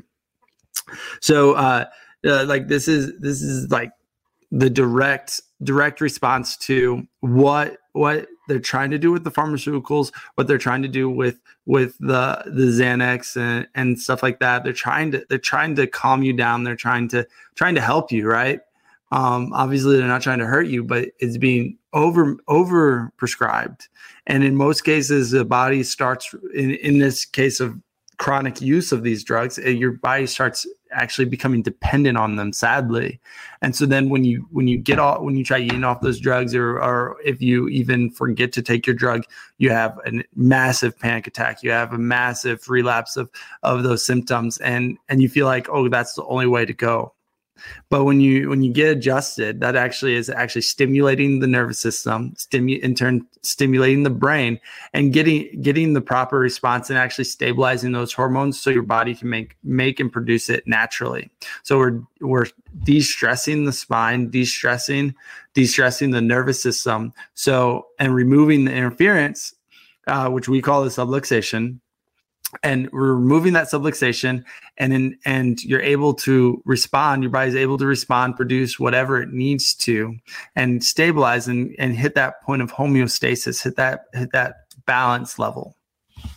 So, uh, uh, like this is, this is like the direct, direct response to what, what they're trying to do with the pharmaceuticals, what they're trying to do with, with the, the Xanax and, and stuff like that. They're trying to, they're trying to calm you down. They're trying to, trying to help you. Right. Um, obviously they're not trying to hurt you, but it's being over, over prescribed. And in most cases, the body starts in, in this case of chronic use of these drugs, your body starts actually becoming dependent on them, sadly. And so then when you when you get off when you try eating off those drugs, or or if you even forget to take your drug, you have a massive panic attack, you have a massive relapse of of those symptoms, and and you feel like, oh, that's the only way to go. But when you when you get adjusted, that actually is actually stimulating the nervous system, stimu- in turn stimulating the brain, and getting getting the proper response and actually stabilizing those hormones so your body can make make and produce it naturally. So we're we're de-stressing the spine, de-stressing de-stressing the nervous system. So and removing the interference, uh, which we call the subluxation. And we're removing that subluxation, and in, and you're able to respond. Your body's able to respond, produce whatever it needs to, and stabilize and, and hit that point of homeostasis, hit that hit that balance level.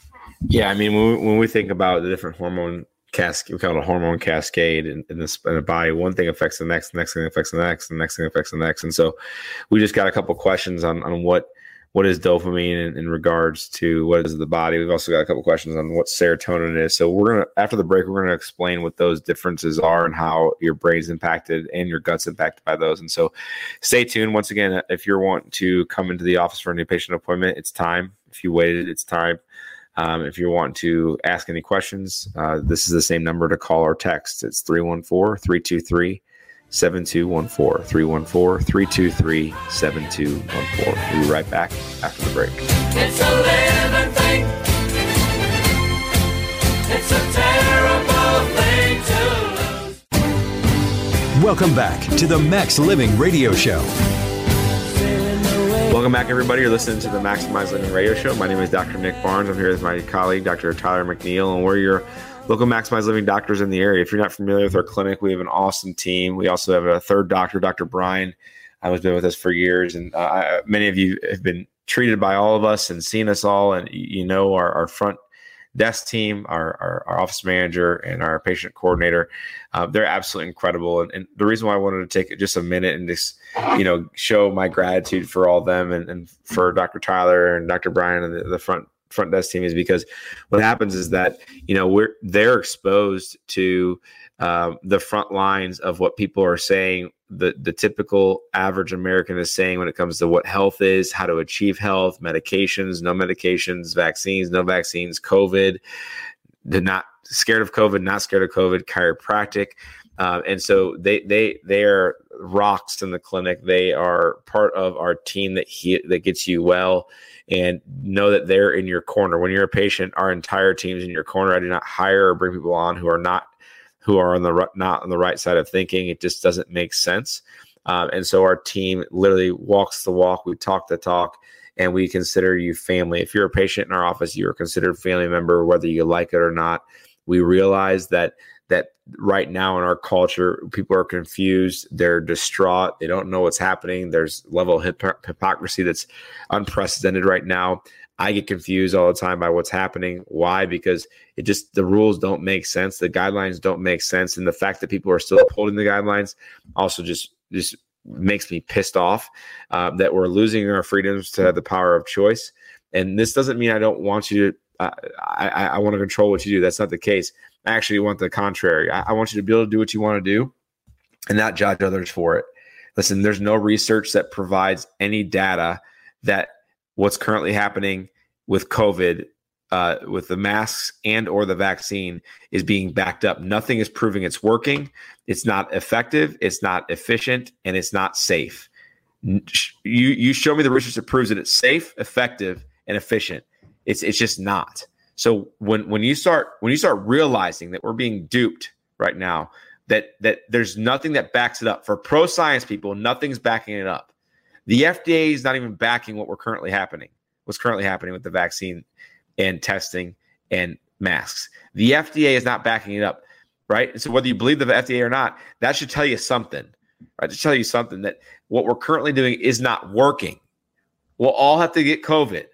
Yeah, I mean, when we, when we think about the different hormone cascade, we call it a hormone cascade in, in, this, in the body. One thing affects the next, the next thing affects the next, the next thing affects the next. And so we just got a couple questions on, on what what is dopamine in, in regards to what is the body. We've also got a couple questions on what serotonin is. So we're going to, after the break, we're going to explain what those differences are and how your brain's impacted and your gut's impacted by those. And so stay tuned. Once again, if you're wanting to come into the office for a new patient appointment, it's time. If you waited, it's time. Um, if you want to ask any questions, uh, this is the same number to call or text. It's three one four, three two three, seven two one four, three one four, three two three, seven two one four. We'll be right back after the break. It's a living thing. It's a terrible thing to lose. Welcome back to the Max Living Radio Show. Welcome back, everybody. You're listening to the Maximize Living Radio Show. My name is Doctor Nick Barnes. I'm here with my colleague, Doctor Tyler McNeil, and we're your local Maximize Living doctors in the area. If you're not familiar with our clinic, we have an awesome team. We also have a third doctor, Doctor Brian, who's been with us for years, and uh, I, many of you have been treated by all of us and seen us all, and you know our, our front desk team, our, our, our office manager, and our patient coordinator. Uh, they're absolutely incredible. And, and the reason why I wanted to take just a minute and just, you know, show my gratitude for all of them and, and for Doctor Tyler and Doctor Brian and the, the front front desk team is because what happens is that, you know, we're they're exposed to um, the front lines of what people are saying. The, the typical average American is saying when it comes to what health is, how to achieve health, medications, no medications, vaccines, no vaccines, COVID, they're not scared of COVID, not scared of COVID, chiropractic. Um, and so they, they, they are rocks in the clinic. They are part of our team that he, that gets you well, and know that they're in your corner. When you're a patient, our entire team's in your corner. I do not hire or bring people on who are not who are on the not on the right side of thinking. It just doesn't make sense. Um, and so our team literally walks the walk. We talk the talk, and we consider you family. If you're a patient in our office, you are considered a family member, whether you like it or not. We realize that that right now in our culture, people are confused. They're distraught. They don't know what's happening. There's level of hip- hypocrisy that's unprecedented right now. I get confused all the time by what's happening. Why? Because it just, the rules don't make sense. The guidelines don't make sense. And the fact that people are still upholding the guidelines also just, just makes me pissed off uh, that we're losing our freedoms to have the power of choice. And this doesn't mean I don't want you to, uh, I, I want to control what you do. That's not the case. I actually want the contrary. I, I want you to be able to do what you want to do and not judge others for it. Listen, there's no research that provides any data that what's currently happening with COVID, uh, with the masks and or the vaccine is being backed up. Nothing is proving it's working. It's not effective. It's not efficient, and it's not safe. You you show me the research that proves that it's safe, effective, and efficient. It's it's just not. So when when you start when you start realizing that we're being duped right now, that that there's nothing that backs it up. For pro science people, nothing's backing it up. The F D A is not even backing what we're currently happening, what's currently happening with the vaccine and testing and masks. The F D A is not backing it up, right? And so whether you believe the F D A or not, that should tell you something, right? To tell you something that what we're currently doing is not working. We'll all have to get COVID.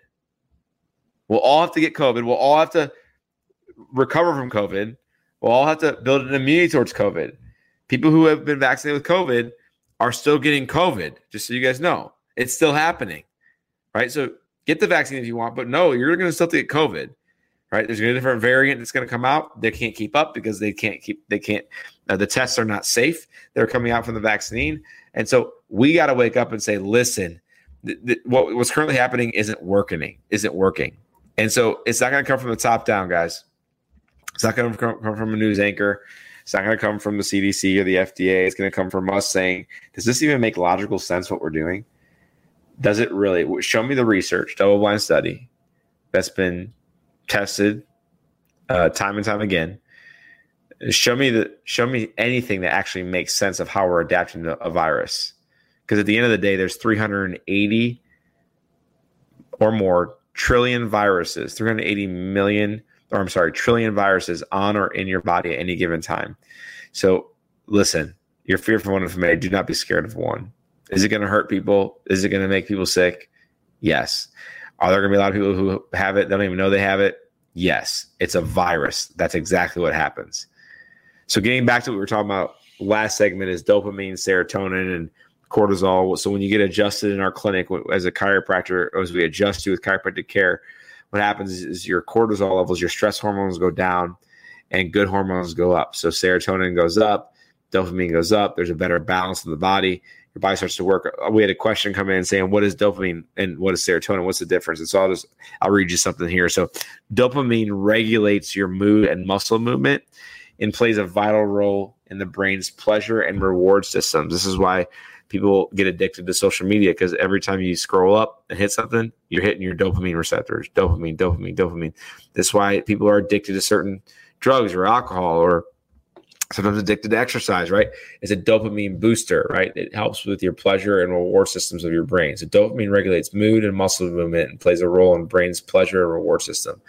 We'll all have to get COVID. We'll all have to recover from COVID. We'll all have to build an immunity towards COVID. People who have been vaccinated with COVID are still getting COVID, just so you guys know. It's still happening, right? So get the vaccine if you want, but no, you're going to still get COVID, right? There's a different variant that's going to come out. They can't keep up because they can't keep, they can't, uh, the tests are not safe. They're coming out from the vaccine. And so we got to wake up and say, listen, th- th- what, what's currently happening isn't working, isn't working. And so it's not going to come from the top down, guys. It's not going to come from a news anchor. It's not going to come from the C D C or the F D A. It's going to come from us saying, does this even make logical sense what we're doing? Does it really? Show me the research, double-blind study that's been tested uh, time and time again. Show me the show me anything that actually makes sense of how we're adapting to a virus. Because at the end of the day, there's three hundred eighty or more trillion viruses, three hundred eighty million, or I'm sorry, trillion viruses on or in your body at any given time. So listen, you're fearful of one if made. Do not be scared of one. Is it going to hurt people? Is it going to make people sick? Yes. Are there going to be a lot of people who have it, they don't even know they have it? Yes, it's a virus. That's exactly what happens. So getting back to what we were talking about last segment is dopamine, serotonin, and cortisol. So when you get adjusted in our clinic as a chiropractor, or as we adjust you with chiropractic care, what happens is, is your cortisol levels, your stress hormones go down and good hormones go up. So serotonin goes up, dopamine goes up. There's a better balance in the body. Your body starts to work. We had a question come in saying, what is dopamine and what is serotonin? What's the difference? And so I'll just, I'll read you something here. So dopamine regulates your mood and muscle movement and plays a vital role in the brain's pleasure and reward systems. This is why people get addicted to social media, because every time you scroll up and hit something, you're hitting your dopamine receptors, dopamine, dopamine, dopamine. That's why people are addicted to certain drugs or alcohol, or sometimes addicted to exercise, right? It's a dopamine booster, right? It helps with your pleasure and reward systems of your brain. So dopamine regulates mood and muscle movement and plays a role in the brain's pleasure and reward system.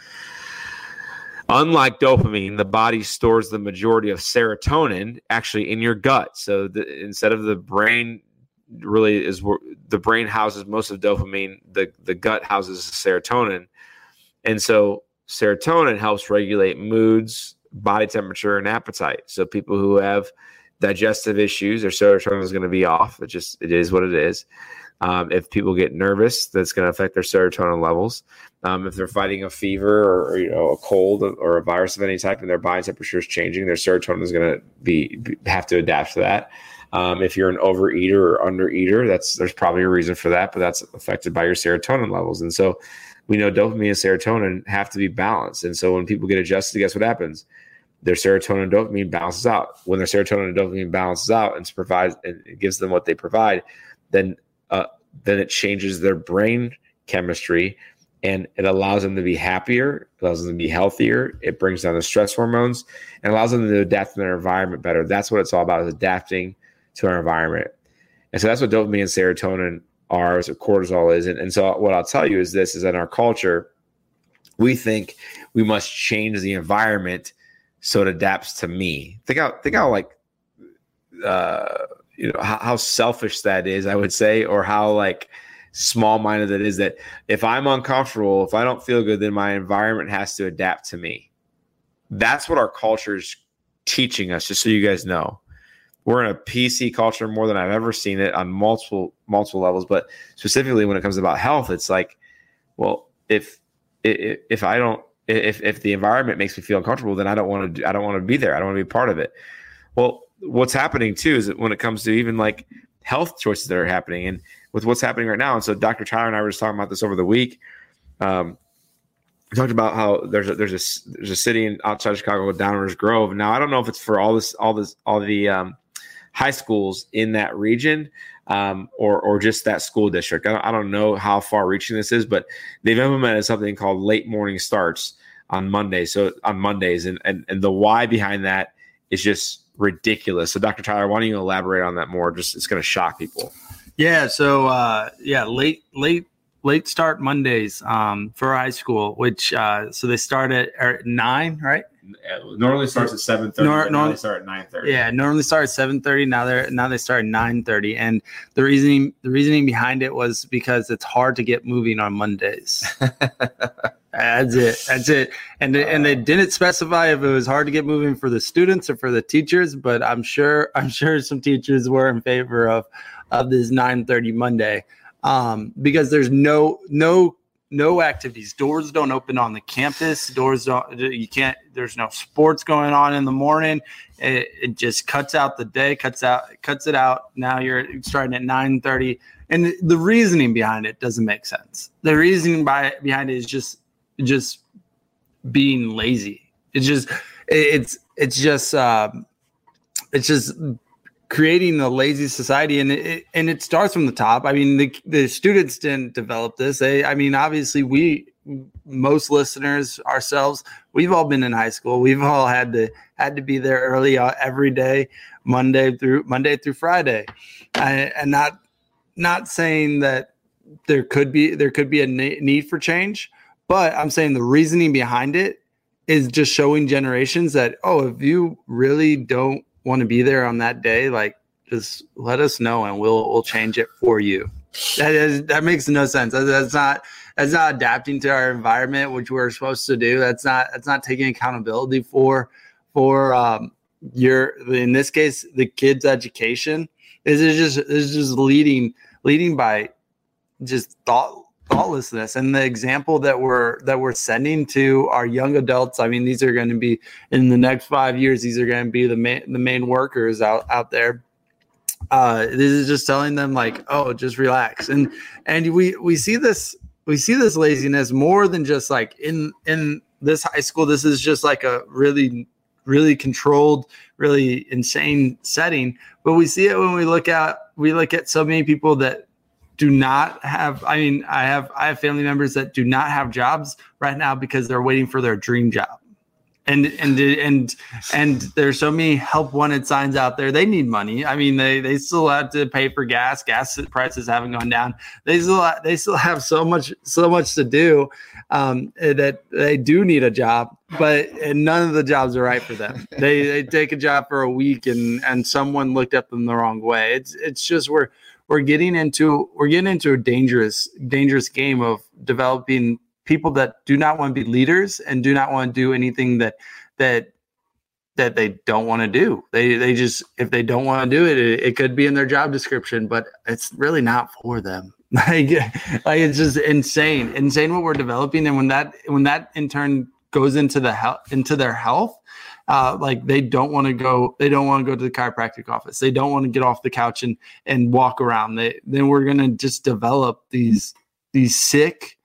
Unlike dopamine, the body stores the majority of serotonin actually in your gut. So the, instead of the brain really is where the brain houses most of dopamine, the, the gut houses serotonin. And so serotonin helps regulate moods, body temperature, and appetite. So people who have digestive issues, their serotonin is going to be off. It just, it is what it is. Um, if people get nervous, that's going to affect their serotonin levels. Um, if they're fighting a fever or, or you know a cold or a virus of any type, and their body temperature is changing, their serotonin is going to be, be have to adapt to that. Um, if you're an overeater or undereater, that's there's probably a reason for that, but that's affected by your serotonin levels. And so we know dopamine and serotonin have to be balanced. And so when people get adjusted, guess what happens? Their serotonin and dopamine balances out. When their serotonin and dopamine balances out and provides and it gives them what they provide, then uh, then it changes their brain chemistry and it allows them to be happier, allows them to be healthier. It brings down the stress hormones and allows them to adapt to their environment better. That's what it's all about, is adapting to our environment. And so that's what dopamine and serotonin are, is what cortisol is. And, and so what I'll tell you is this, is in our culture, we think we must change the environment so it adapts to me. Think how, think how like, uh, you know, how, how selfish that is, I would say, or how like small-minded it is that if I'm uncomfortable, if I don't feel good, then my environment has to adapt to me. That's what our culture is teaching us, just so you guys know. We're in a P C culture more than I've ever seen it on multiple, multiple levels, but specifically when it comes about health, it's like, well, if, if, if I don't, if, if the environment makes me feel uncomfortable, then I don't want to, I don't want to be there. I don't want to be part of it. Well, what's happening too is that when it comes to even like health choices that are happening and with what's happening right now. And so Doctor Tyler and I were just talking about this over the week. Um, we talked about how there's a, there's a, there's a city in outside Chicago called Downers Grove. Now, I don't know if it's for all this, all this, all the um, high schools in that region um, or, or just that school district. I don't, I don't know how far reaching this is, but they've implemented something called late morning starts on Monday. So on Mondays and, and, and the why behind that is just ridiculous. So Doctor Tyler, why don't you elaborate on that more? Just, it's going to shock people. Yeah. So, uh, yeah, late, late, late start Mondays um, for high school, which, uh, so they start at, at nine, right? Normally starts at seven thirty. Nor- normally they start at nine thirty. Yeah. Normally start at seven thirty. Now they're, now they start at nine thirty. And the reasoning, the reasoning behind it was because it's hard to get moving on Mondays. That's it. That's it. And they, and they didn't specify if it was hard to get moving for the students or for the teachers, but I'm sure I'm sure some teachers were in favor of of this nine thirty Monday um, because there's no no no activities. Doors don't open on the campus. Doors don't. You can't. There's no sports going on in the morning. It, it just cuts out the day. Cuts out. Cuts it out. Now you're starting at nine thirty, and the, the reasoning behind it doesn't make sense. The reasoning by behind it is just. just being lazy. It's just, it's, it's just, um, it's just creating a lazy society. And it, and it starts from the top. I mean, the, the students didn't develop this. They, I mean, obviously we, most listeners ourselves, we've all been in high school. We've all had to, had to be there early uh, every day, Monday through Monday through Friday. I, and not, not saying that there could be, there could be a na- need for change. But I'm saying the reasoning behind it is just showing generations that, oh, if you really don't want to be there on that day, like just let us know and we'll we'll change it for you. That is, that makes no sense. That, that's not that's not adapting to our environment, which we're supposed to do. That's not that's not taking accountability for for um, your, in this case, the kids' education. This is just this is just leading leading by just thought thoughtlessness. And the example that we're that we're sending to our young adults, I mean, these are going to be in the next five years. These are going to be the main the main workers out out there. Uh, this is just telling them like, oh, just relax. And and we we see this we see this laziness more than just like in in this high school. This is just like a really really controlled, really insane setting. But we see it when we look at we look at so many people that do not have. I mean, I have I have family members that do not have jobs right now because they're waiting for their dream job. And and and and there's so many help wanted signs out there. They need money. I mean, they they still have to pay for gas. Gas prices haven't gone down. They still they still have so much so much to do um, that they do need a job. But and none of the jobs are right for them. They they take a job for a week and and someone looked at them the wrong way. It's it's just we're we're getting into we're getting into a dangerous dangerous game of developing people that do not want to be leaders and do not want to do anything that that that they don't want to do. They they just, if they don't want to do it, it, it could be in their job description, but it's really not for them. Like, like it's just insane, insane what we're developing. And when that when that in turn goes into the health into their health, uh, like they don't want to go, they don't want to go to the chiropractic office. They don't want to get off the couch and and walk around. They then we're gonna just develop these these sick,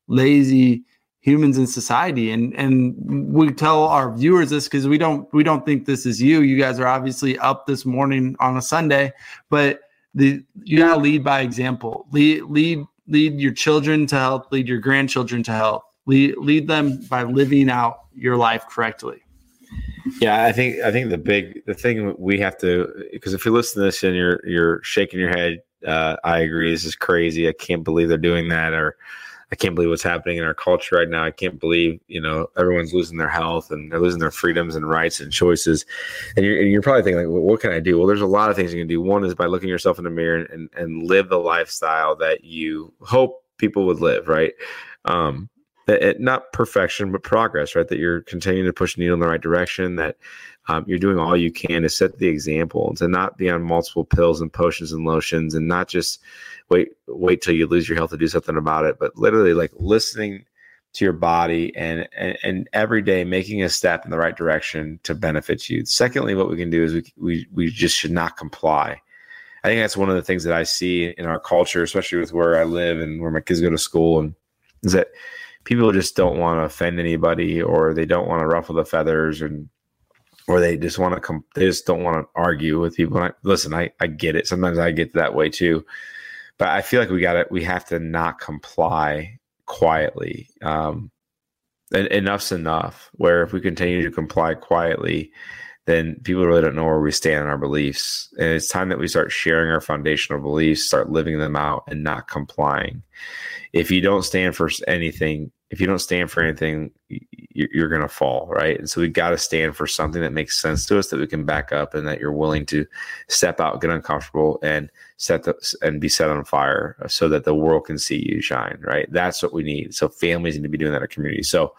lazy humans in society. And and we tell our viewers this because we don't we don't think this is you. You guys are obviously up this morning on a Sunday, but the you gotta lead by example. Lead lead lead your children to health, lead your grandchildren to health. Lead lead them by living out your life correctly. Yeah, I think I think the big the thing we have to, because if you listen to this and you're you're shaking your head, uh, I agree, this is crazy. I can't believe they're doing that, or I can't believe what's happening in our culture right now. I can't believe, you know, everyone's losing their health and they're losing their freedoms and rights and choices. And you're, and you're probably thinking, like, well, what can I do? Well, there's a lot of things you can do. One is by looking yourself in the mirror and, and live the lifestyle that you hope people would live, right? Um, it, it, not perfection, but progress, right? That you're continuing to push the needle in the right direction, that um, you're doing all you can to set the example and to not be on multiple pills and potions and lotions and not just wait wait till you lose your health to do something about it, but literally like listening to your body and, and and every day making a step in the right direction to benefit you. Secondly, what we can do is we we we just should not comply. I think that's one of the things that I see in our culture, especially with where I live and where my kids go to school, and is that people just don't want to offend anybody, or they don't want to ruffle the feathers, and or they just want to come they just don't want to argue with people. And I, listen, I I get it. Sometimes I get that way too. But I feel like we got it. We have to not comply quietly. Um, and enough's enough. Where if we continue to comply quietly, then people really don't know where we stand in our beliefs. And it's time that we start sharing our foundational beliefs, start living them out, and not complying. If you don't stand for anything, if you don't stand for anything, you're going to fall, right? And so we got to stand for something that makes sense to us, that we can back up, and that you're willing to step out, get uncomfortable, and set the, and be set on fire so that the world can see you shine, right? That's what we need. So families need to be doing that in our community. So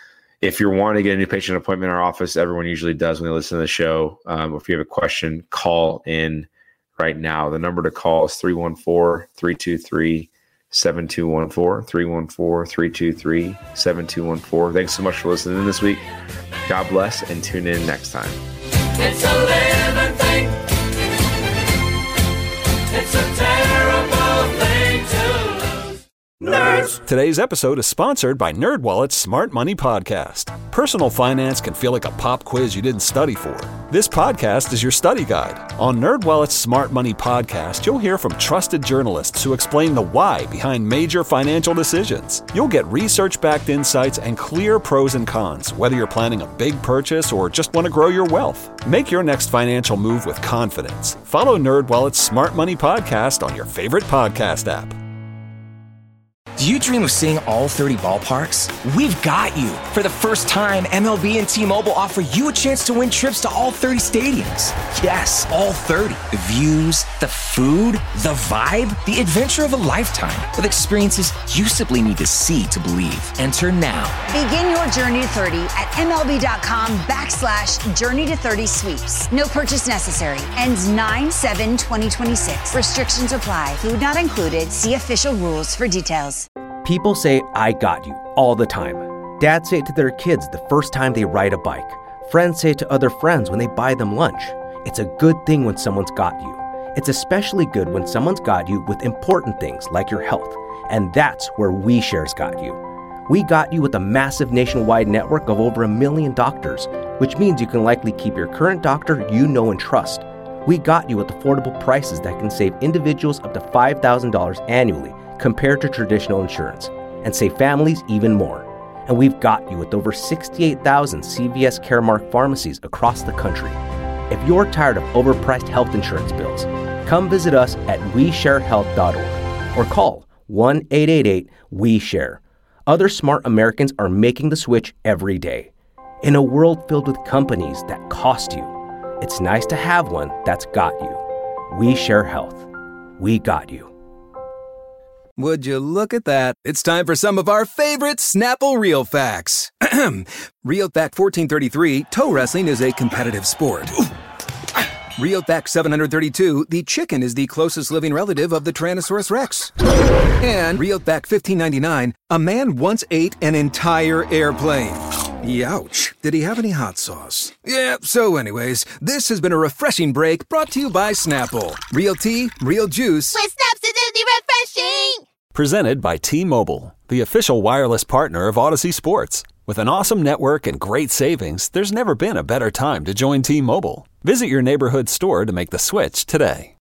if you're wanting to get a new patient appointment in our office, everyone usually does when they listen to the show. Um, if you have a question, call in right now. The number to call is three one four, three two three, seven two one four, three one four, three two three, seven two one four. Thanks so much for listening this week. God bless, and tune in next time. It's a living thing. It's a terrible thing to lose. Nerds. Today's episode is sponsored by NerdWallet's Smart Money Podcast. Personal finance can feel like a pop quiz you didn't study for. This podcast is your study guide. On NerdWallet's Smart Money Podcast, you'll hear from trusted journalists who explain the why behind major financial decisions. You'll get research-backed insights and clear pros and cons, whether you're planning a big purchase or just want to grow your wealth. Make your next financial move with confidence. Follow NerdWallet's Smart Money Podcast on your favorite podcast app. Do you dream of seeing all thirty ballparks? We've got you. For the first time, M L B and T-Mobile offer you a chance to win trips to all thirty stadiums. Yes, all thirty. The views, the food, the vibe, the adventure of a lifetime with experiences you simply need to see to believe. Enter now. Begin your journey to thirty at MLB.com backslash journey to thirty sweeps. No purchase necessary. Ends nine seven twenty twenty-six. Restrictions apply. Food not included. See official rules for details. People say, I got you, all the time. Dads say it to their kids the first time they ride a bike. Friends say it to other friends when they buy them lunch. It's a good thing when someone's got you. It's especially good when someone's got you with important things like your health. And that's where WeShare's got you. We got you with a massive nationwide network of over a million doctors, which means you can likely keep your current doctor you know and trust. We got you with affordable prices that can save individuals up to five thousand dollars annually compared to traditional insurance, and save families even more. And we've got you with over sixty-eight thousand C V S Caremark pharmacies across the country. If you're tired of overpriced health insurance bills, come visit us at we share health dot org or call one eight eight eight W E share. Other smart Americans are making the switch every day. In a world filled with companies that cost you, it's nice to have one that's got you. WeShare Health. We got you. Would you look at that? It's time for some of our favorite Snapple Real Facts. Real Fact fourteen thirty-three, toe wrestling is a competitive sport. Real Fact seven hundred thirty-two, the chicken is the closest living relative of the Tyrannosaurus Rex. And Real Fact fifteen ninety-nine, a man once ate an entire airplane. Youch. Did he have any hot sauce? Yeah, so anyways, this has been a refreshing break brought to you by Snapple. Real tea, real juice. With Snaps, it's refreshing! Presented by T-Mobile, the official wireless partner of Odyssey Sports. With an awesome network and great savings, there's never been a better time to join T-Mobile. Visit your neighborhood store to make the switch today.